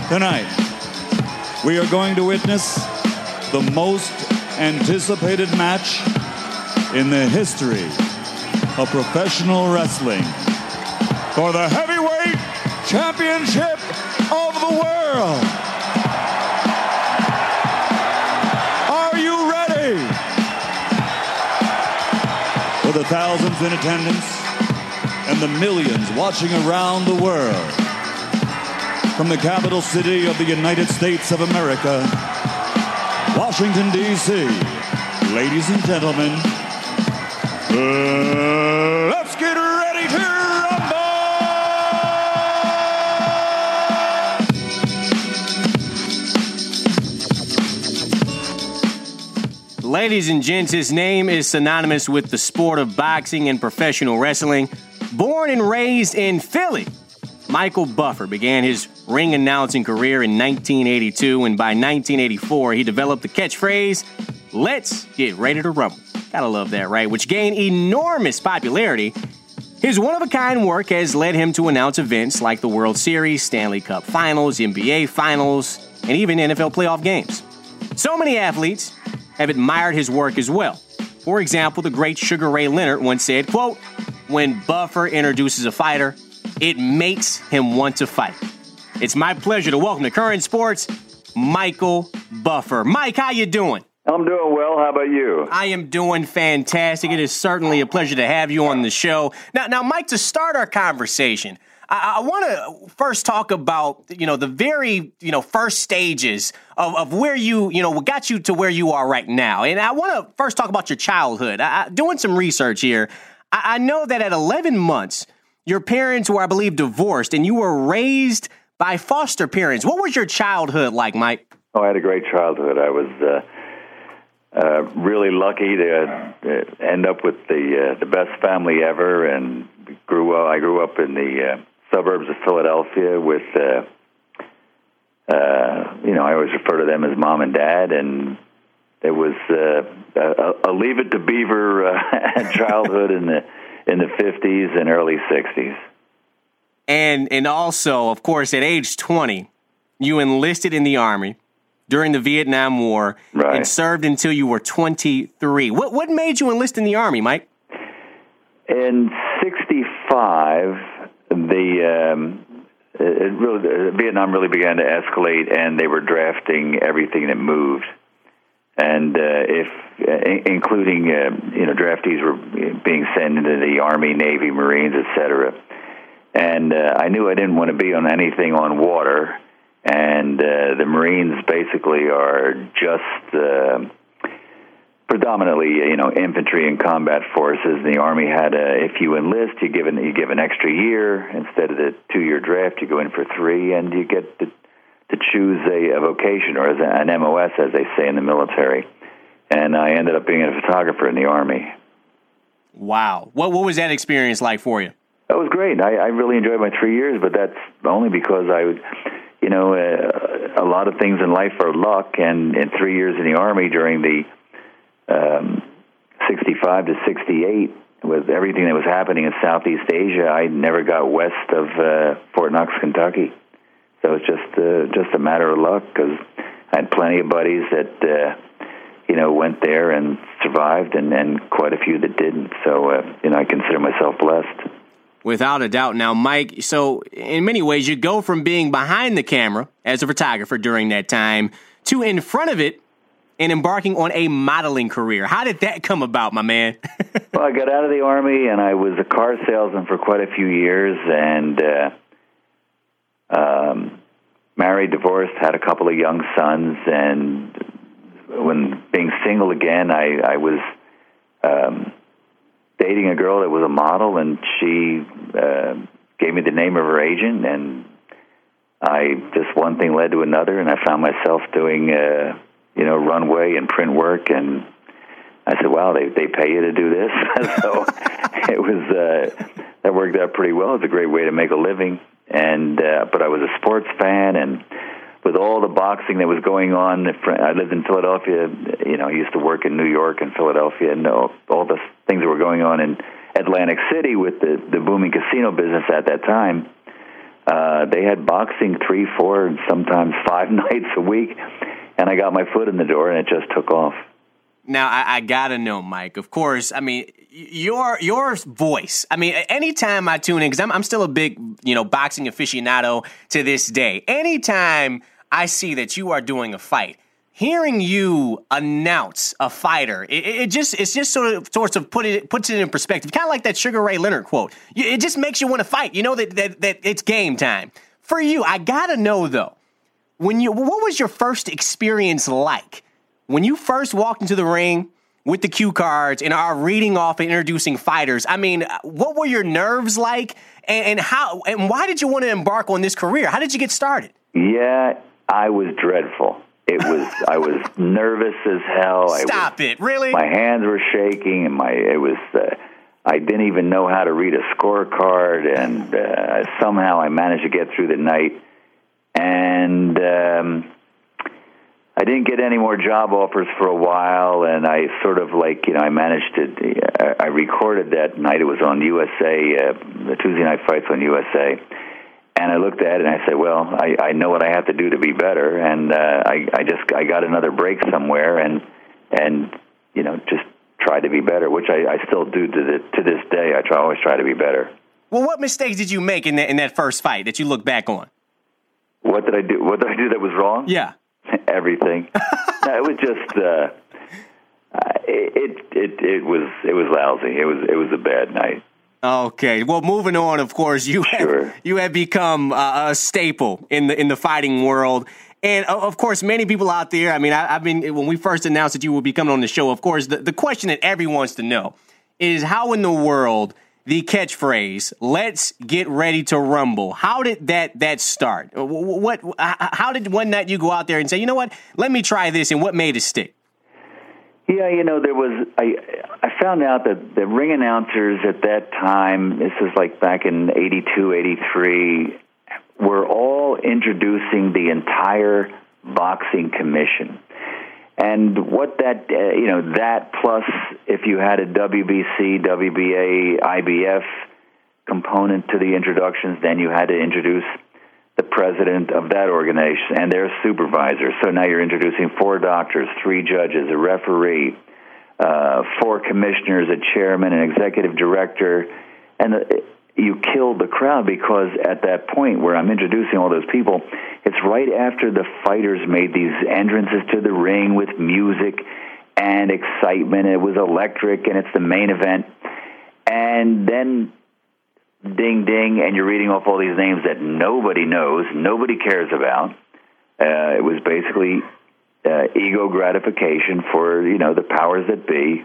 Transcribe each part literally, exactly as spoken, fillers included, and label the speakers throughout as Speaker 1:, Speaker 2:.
Speaker 1: Tonight, we are going to witness the most anticipated match in the history of professional wrestling for the heavyweight championship of the world. Are you ready? For the thousands in attendance and the millions watching around the world, from the capital city of the United States of America, Washington, D C, ladies and gentlemen, uh, let's get ready to rumble!
Speaker 2: Ladies and gents, his name is synonymous with the sport of boxing and professional wrestling. Born and raised in Philly, Michael Buffer began his ring announcing career in nineteen eighty-two, and by nineteen eighty-four, he developed the catchphrase, "Let's get ready to rumble." Gotta love that, right? Which gained enormous popularity. His one-of-a-kind work has led him to announce events like the World Series, Stanley Cup Finals, N B A Finals, and even N F L playoff games. So many athletes have admired his work as well. For example, the great Sugar Ray Leonard once said, quote, "When Buffer introduces a fighter, it makes him want to fight." It's my pleasure to welcome to Current Sports, Michael Buffer. Mike, how you doing?
Speaker 3: I'm doing well. How about you?
Speaker 2: I am doing fantastic. It is certainly a pleasure to have you on the show. Now, now, Mike, to start our conversation, I, I want to first talk about, you know, the very, you know, first stages of, of where you, you know, what got you to where you are right now. And I want to first talk about your childhood. I, I, doing some research here, I, I know that at eleven months, your parents were, I believe, divorced, and you were raised by foster parents. What was your childhood like, Mike?
Speaker 3: Oh, I had a great childhood. I was uh, uh, really lucky to uh, end up with the uh, the best family ever, and grew. Uh, I grew up in the uh, suburbs of Philadelphia with, uh, uh, you know, I always refer to them as mom and dad, and it was uh, a, a Leave It to Beaver uh, childhood in the in the fifties and early sixties.
Speaker 2: And and also, of course, at age twenty, you enlisted in the Army during the Vietnam War,
Speaker 3: right,
Speaker 2: and served until you were twenty-three. What what made you enlist in the Army, Mike?
Speaker 3: In sixty-five, the um, it really, Vietnam really began to escalate, and they were drafting everything that moved. And uh, if, uh, including, uh, you know, draftees were being sent into the Army, Navy, Marines, et cetera. And uh, I knew I didn't want to be on anything on water. And uh, the Marines basically are just uh, predominantly, you know, infantry and combat forces. And the Army had, a, if you enlist, you give an you give an extra year instead of the two-year draft. You go in for three, and you get the to choose a, a vocation, or as an M O S, as they say in the military. And I ended up being a photographer in the Army.
Speaker 2: Wow. What what was that experience like for you?
Speaker 3: That was great. I, I really enjoyed my three years, but that's only because I would, you know, uh, a lot of things in life are luck, and in three years in the Army during the um, sixty-five to sixty-eight, with everything that was happening in Southeast Asia, I never got west of uh, Fort Knox, Kentucky. So it's just uh, just a matter of luck, because I had plenty of buddies that, uh, you know, went there and survived, and, and quite a few that didn't. So, uh, you know, I consider myself blessed.
Speaker 2: Without a doubt. Now, Mike, so in many ways, you go from being behind the camera as a photographer during that time to in front of it and embarking on a modeling career. How did that come about, my man?
Speaker 3: Well, I got out of the Army, and I was a car salesman for quite a few years, and uh, um, married, divorced, had a couple of young sons, and when being single again, I, I was um, dating a girl that was a model, and she uh, gave me the name of her agent, and I just one thing led to another, and I found myself doing, uh, you know, runway and print work, and I said, wow, they they pay you to do this? So it was, uh, that worked out pretty well. It's a great way to make a living, and uh, but I was a sports fan, and with all the boxing that was going on, I lived in Philadelphia, you know, I used to work in New York and Philadelphia, and all, all the things that were going on in Atlantic City with the, the booming casino business at that time, uh, they had boxing three, four, and sometimes five nights a week, and I got my foot in the door, and it just took off.
Speaker 2: Now, I, I gotta know, Mike, of course, I mean, your your voice, I mean, anytime I tune in, because I'm, I'm still a big, you know, boxing aficionado to this day, anytime I see that you are doing a fight, hearing you announce a fighter, it, it just it's just sort of sorts of put it puts it in perspective, kind of like that Sugar Ray Leonard quote. It just makes you want to fight. You know that, that that it's game time. For you, I gotta know though, when you what was your first experience like when you first walked into the ring with the cue cards and are reading off and introducing fighters? I mean, what were your nerves like, and, and how and why did you want to embark on this career? How did you get started?
Speaker 3: Yeah, I was dreadful. It was. I was nervous as hell.
Speaker 2: Stop
Speaker 3: I was,
Speaker 2: it! Really?
Speaker 3: My hands were shaking, and my it was. Uh, I didn't even know how to read a scorecard, and uh, somehow I managed to get through the night. And um, I didn't get any more job offers for a while, and I sort of like you know I managed to. I recorded that night. It was on U S A. Uh, the Tuesday night fights on U S A. And I looked at it and I said, well, I, I know what I have to do to be better. And uh, I, I just I got another break somewhere and, and you know, just tried to be better, which I, I still do to, the, to this day. I try always try to be better.
Speaker 2: Well, what mistakes did you make in that, in that first fight that you look back on?
Speaker 3: What did I do? What did I do that was wrong?
Speaker 2: Yeah.
Speaker 3: Everything. No, it was just, uh, it, it, it was, it was lousy. It was, it was a bad night.
Speaker 2: Okay. Well, moving on, of course, you have,
Speaker 3: sure.
Speaker 2: you have become uh, a staple in the in the fighting world. And, uh, of course, many people out there, I mean, I, I've been, when we first announced that you would be coming on the show, of course, the, the question that everyone wants to know is how in the world the catchphrase, let's get ready to rumble, how did that that start? What? How did one night you go out there and say, you know what, let me try this, and what made it stick?
Speaker 3: Yeah, you know, there was, I I found out that the ring announcers at that time, this is like back in eighty-two, eighty-three, were all introducing the entire boxing commission. And what that, uh, you know, that plus if you had a W B C, W B A, I B F component to the introductions, then you had to introduce the president of that organization and their supervisor. So now you're introducing four doctors, three judges, a referee, uh, four commissioners, a chairman, an executive director, and the, you killed the crowd because at that point where I'm introducing all those people, it's right after the fighters made these entrances to the ring with music and excitement. It was electric, and it's the main event. And then ding, ding, and you're reading off all these names that nobody knows, nobody cares about. Uh, it was basically uh, ego gratification for, you know, the powers that be.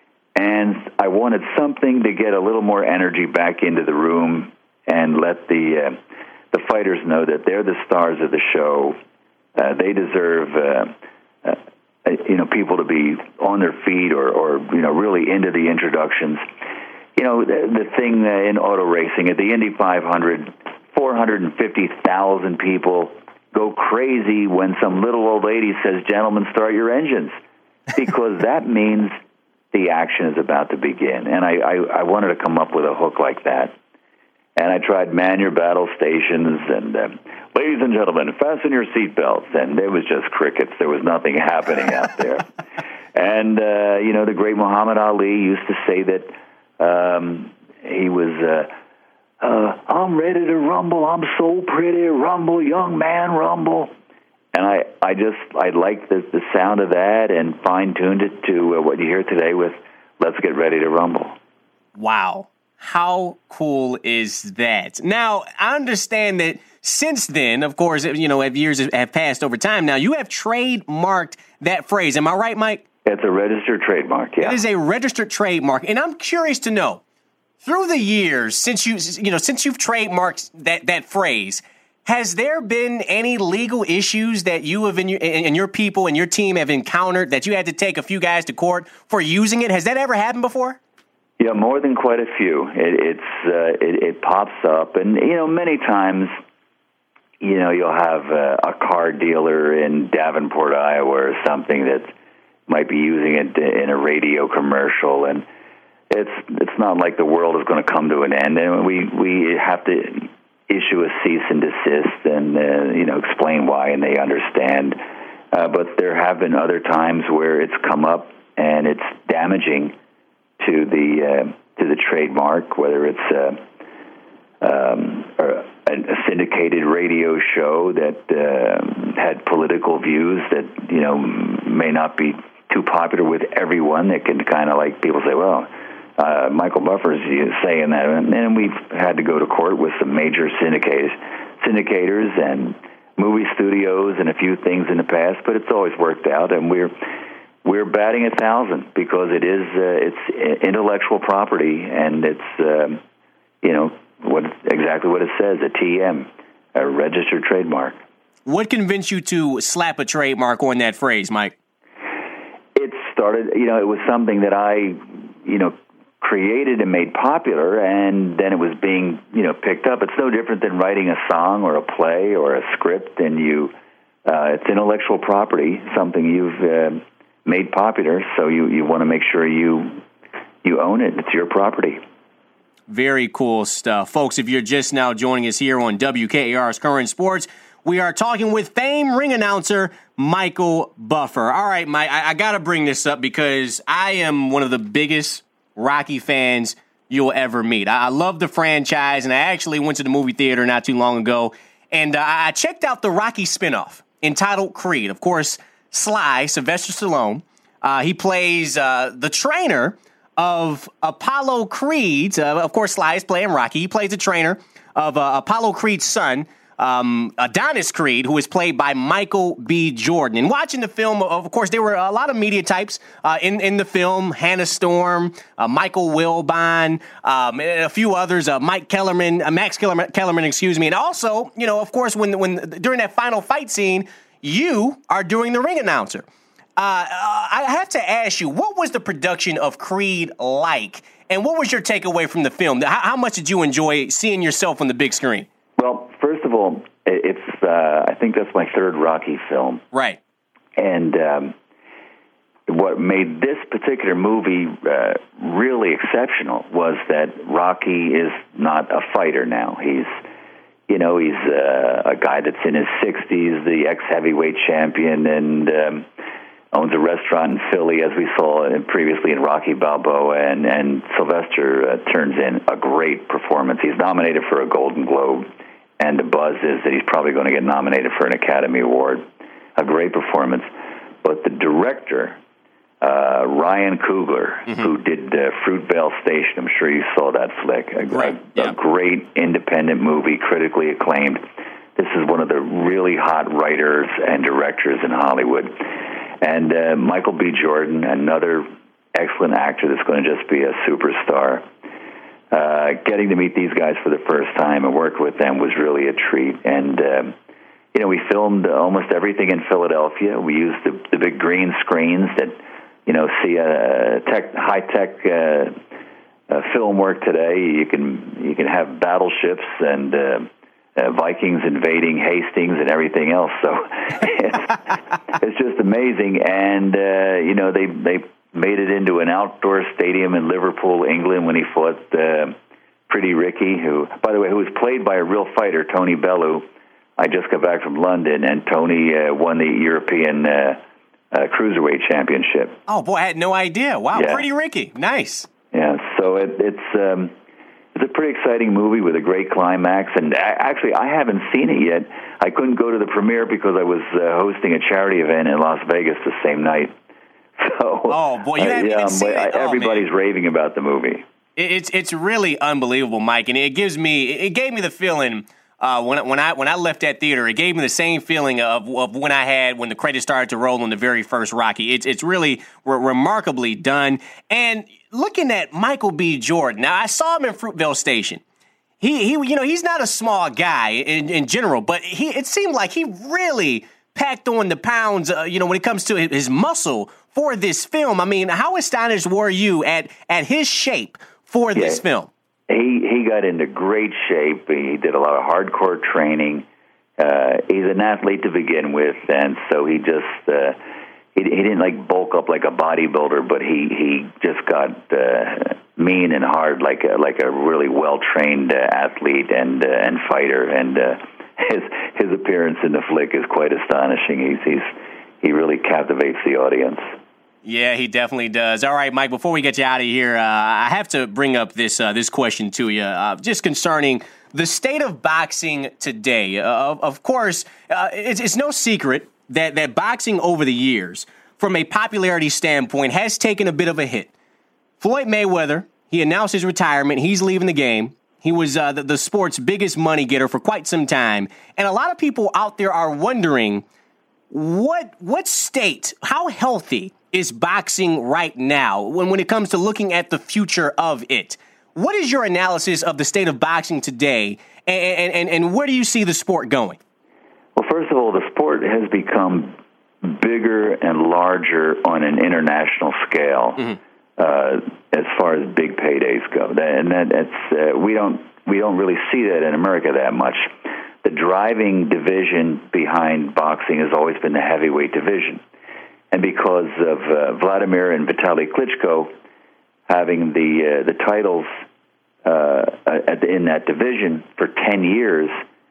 Speaker 3: And I wanted something to get a little more energy back into the room and let the uh, the fighters know that they're the stars of the show. Uh, they deserve, uh, uh, you know, people to be on their feet or, or, you know, really into the introductions. You know, the, the thing uh, in auto racing, at the Indy five hundred, four hundred fifty thousand people go crazy when some little old lady says, gentlemen, start your engines, because that means the action is about to begin. And I, I, I wanted to come up with a hook like that. And I tried man your battle stations and, uh, ladies and gentlemen, fasten your seatbelts. And it was just crickets. There was nothing happening out there. And, uh, you know, the great Muhammad Ali used to say that, Um, he was, uh, uh, I'm ready to rumble, I'm so pretty, rumble, young man, rumble. And I, I just, I liked the, the sound of that and fine-tuned it to uh, what you hear today with Let's Get Ready to Rumble.
Speaker 2: Wow. How cool is that? Now, I understand that since then, of course, you know, as years have passed over time now, you have trademarked that phrase. Am I right, Mike?
Speaker 3: It's a registered trademark, yeah.
Speaker 2: It is a registered trademark, and I'm curious to know, through the years since you you know since you've trademarked that, that phrase, has there been any legal issues that you have and your, and your people and your team have encountered that you had to take a few guys to court for using it? Has that ever happened before?
Speaker 3: Yeah, more than quite a few. It, it's uh, it, it pops up, and you know many times, you know you'll have a, a car dealer in Davenport, Iowa, or something that might be using it in a radio commercial, and it's it's not like the world is going to come to an end. And we we have to, issue a cease and desist and, uh, you know, explain why, and they understand. Uh, but there have been other times where it's come up and it's damaging to the uh, to the trademark, whether it's uh, um, a, a syndicated radio show that uh, had political views that, you know, may not be too popular with everyone. That can kind of like people say, well, uh, Michael Buffer's saying that, and then we've had to go to court with some major syndicators, syndicators and movie studios and a few things in the past, but it's always worked out, and we're we're batting a thousand because it is uh, it's intellectual property, and it's um, you know what exactly what it says, a T M, a registered trademark.
Speaker 2: What convinced you to slap a trademark on that phrase, Mike?
Speaker 3: It started, you know, it was something that I, you know, created and made popular, and then it was being, you know, picked up. It's no different than writing a song or a play or a script, and you, uh, it's intellectual property, something you've uh, made popular, so you, you want to make sure you you own it. It's your property.
Speaker 2: Very cool stuff. Folks, if you're just now joining us here on W K A R's Current Sports, we are talking with famed ring announcer Michael Buffer. All right, Mike, I, I got to bring this up because I am one of the biggest Rocky fans you'll ever meet. I, I love the franchise, and I actually went to the movie theater not too long ago, and uh, I checked out the Rocky spinoff entitled Creed. Of course, Sly, Sylvester Stallone, uh, he plays uh, the trainer of Apollo Creed's. Uh, of course, Sly is playing Rocky. He plays the trainer of uh, Apollo Creed's son, Um, Adonis Creed, who is played by Michael B. Jordan. And watching the film, of course, there were a lot of media types uh, in, in the film. Hannah Storm, uh, Michael Wilbon, um, and a few others, uh, Mike Kellerman, uh, Max Kellerman, Kellerman, excuse me. And also, you know, of course, when when during that final fight scene, you are doing the ring announcer. Uh, I have to ask you, what was the production of Creed like? And what was your takeaway from the film? How, how much did you enjoy seeing yourself on the big screen?
Speaker 3: Well, first of all, it's uh, I think that's my third Rocky film.
Speaker 2: Right.
Speaker 3: And um, what made this particular movie uh, really exceptional was that Rocky is not a fighter now. He's, you know, he's uh, a guy that's in his sixties, the ex-heavyweight champion, and um, owns a restaurant in Philly, as we saw previously in Rocky Balboa, and, and Sylvester uh, turns in a great performance. He's nominated for a Golden Globe. And the buzz is that he's probably going to get nominated for an Academy Award. A great performance. But the director, uh, Ryan Coogler, mm-hmm. who did uh, Fruitvale Station, I'm sure you saw that flick. A,
Speaker 2: right.
Speaker 3: a,
Speaker 2: yeah.
Speaker 3: a great independent movie, critically acclaimed. This is one of the really hot writers and directors in Hollywood. And uh, Michael B. Jordan, another excellent actor that's going to just be a superstar. Uh, getting to meet these guys for the first time and work with them was really a treat. And, um, you know, we filmed almost everything in Philadelphia. We used the, the big green screens that, you know, see a tech, high-tech uh, uh, film work today. You can you can have battleships and uh, uh, Vikings invading Hastings and everything else. So it's, it's just amazing. And, uh, you know, they they... made it into an outdoor stadium in Liverpool, England, when he fought uh, Pretty Ricky, who, by the way, who was played by a real fighter, Tony Bellew. I just got back from London, and Tony uh, won the European uh, uh, Cruiserweight Championship.
Speaker 2: Oh, boy, I had no idea. Wow,
Speaker 3: yeah.
Speaker 2: Pretty Ricky. Nice.
Speaker 3: Yeah, so it, it's um, it's a pretty exciting movie with a great climax, and I, actually, I haven't seen it yet. I couldn't go to the premiere because I was uh, hosting a charity event in Las Vegas the same night. So,
Speaker 2: oh boy, you haven't
Speaker 3: uh, yeah,
Speaker 2: even seen it. Oh,
Speaker 3: everybody's
Speaker 2: man.
Speaker 3: raving about the movie.
Speaker 2: It's it's really unbelievable, Mike, and it gives me it gave me the feeling uh, when when I when I left that theater. It gave me the same feeling of, of when I had when the credits started to roll on the very first Rocky. It's it's really re- remarkably done. And looking at Michael B. Jordan, now I saw him in Fruitvale Station. He he, you know, he's not a small guy in, in general, but he it seemed like he really packed on the pounds. Uh, you know, when it comes to his muscle for this film. I mean, how astonished were you at, at his shape for
Speaker 3: yeah,
Speaker 2: this film?
Speaker 3: He he got into great shape. He did a lot of hardcore training. Uh, he's an athlete to begin with, and so he just uh, he, he didn't like bulk up like a bodybuilder, but he he just got uh, mean and hard, like a, like a really well trained uh, athlete and uh, and fighter. And uh, his his appearance in the flick is quite astonishing. He's he's he really captivates the audience.
Speaker 2: Yeah, he definitely does. All right, Mike, before we get you out of here, uh, I have to bring up this uh, this question to you, uh, just concerning the state of boxing today. Uh, of, of course, uh, it's, it's no secret that, that boxing over the years, from a popularity standpoint, has taken a bit of a hit. Floyd Mayweather, he announced his retirement. He's leaving the game. He was uh, the, the sport's biggest money getter for quite some time. And a lot of people out there are wondering, what what state, how healthy is boxing right now when, when it comes to looking at the future of it? What is your analysis of the state of boxing today, and, and, and where do you see the sport going?
Speaker 3: Well, first of all, the sport has become bigger and larger on an international scale, mm-hmm. uh, as far as big paydays go, and that, that's uh, we don't we don't really see that in America that much. The driving division behind boxing has always been the heavyweight division. And because of uh, Vladimir and Vitaly Klitschko having the uh, the titles uh, at the, in that division for ten years,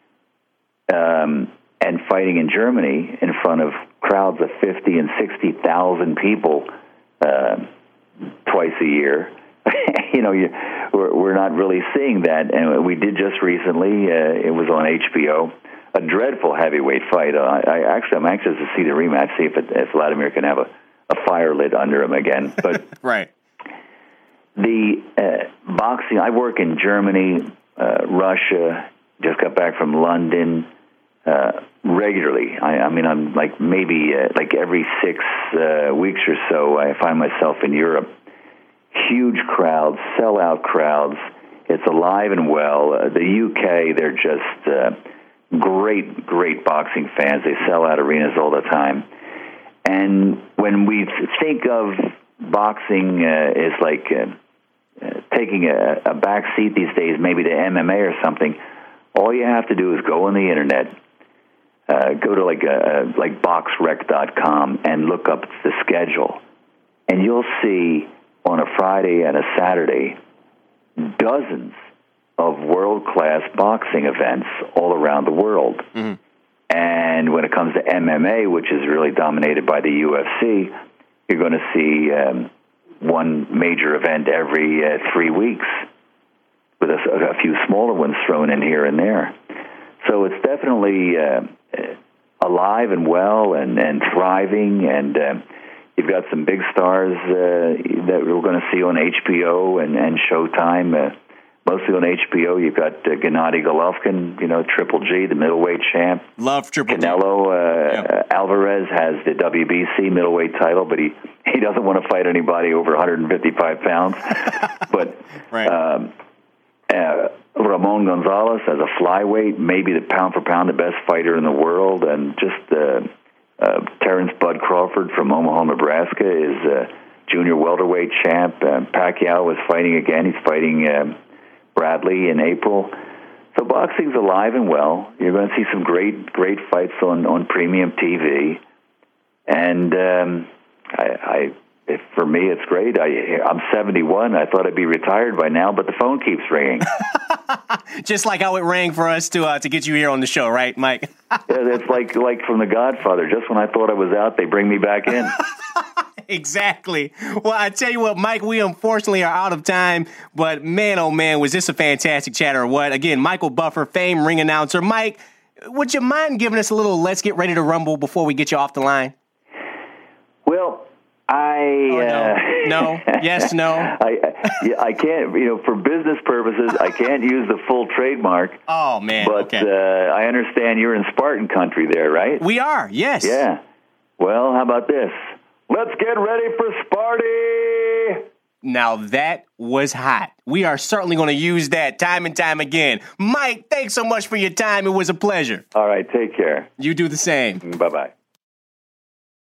Speaker 3: um, and fighting in Germany in front of crowds of fifty and sixty thousand people uh, twice a year, you know, you, we're, we're not really seeing that. And we did just recently. Uh, it was on H B O. A dreadful heavyweight fight. Uh, I actually, I'm anxious to see the rematch, see if, it, if Vladimir can have a, a fire lit under him again. But
Speaker 2: right.
Speaker 3: The uh, boxing. I work in Germany, uh, Russia. Just got back from London uh, regularly. I, I mean, I'm like maybe uh, like every six uh, weeks or so, I find myself in Europe. Huge crowds, sellout crowds. It's alive and well. Uh, the U K, they're just. Uh, Great, great boxing fans. They sell out arenas all the time. And when we think of boxing uh, as like uh, uh, taking a, a back seat these days, maybe to M M A or something, all you have to do is go on the internet, uh, go to like a, like box rec dot com and look up the schedule, and you'll see on a Friday and a Saturday dozens of world-class boxing events all around the world. Mm-hmm. And when it comes to M M A, which is really dominated by the U F C, you're going to see um, one major event every uh, three weeks with a, a few smaller ones thrown in here and there. So it's definitely uh, alive and well and, and thriving, and uh, you've got some big stars uh, that we're going to see on H B O and, and Showtime. Uh, Mostly on H B O, you've got uh, Gennady Golovkin, you know, Triple G, the middleweight champ.
Speaker 2: Love Triple G.
Speaker 3: Canelo uh, yeah. Alvarez has the W B C middleweight title, but he, he doesn't want to fight anybody over one hundred fifty-five pounds. But
Speaker 2: right.
Speaker 3: um, uh, Ramon Gonzalez as a flyweight, maybe the pound-for-pound the best fighter in the world, and just uh, uh, Terrence Bud Crawford from Omaha, Nebraska is uh, junior welterweight champ. Uh, Pacquiao is fighting again. He's fighting... Um, Bradley in April. So boxing's alive and well. You're going to see some great, great fights on, on premium T V. And um, I, I if, for me, it's great. I, I'm seventy-one. I thought I'd be retired by now, but the phone keeps ringing.
Speaker 2: Just like how it rang for us to uh, to get you here on the show, right, Mike?
Speaker 3: Yeah, it's like like from The Godfather. Just when I thought I was out, they bring me back in.
Speaker 2: Exactly. Well, I tell you what, Mike, we unfortunately are out of time, but man, oh man, was this a fantastic chat or what? Again, Michael Buffer, famed ring announcer. Mike, would you mind giving us a little let's get ready to rumble before we get you off the line?
Speaker 3: Well, I...
Speaker 2: Oh, no.
Speaker 3: Uh,
Speaker 2: no. Yes, no.
Speaker 3: I, I I can't, you know, for business purposes, I can't use the full trademark.
Speaker 2: Oh, man.
Speaker 3: But
Speaker 2: okay.
Speaker 3: uh, I understand you're in Spartan country there, right?
Speaker 2: We are, yes.
Speaker 3: Yeah. Well, how about this? Let's get ready for Sparty!
Speaker 2: Now that was hot. We are certainly going to use that time and time again. Mike, thanks so much for your time. It was a pleasure.
Speaker 3: All right, take care.
Speaker 2: You do the same.
Speaker 3: Bye-bye.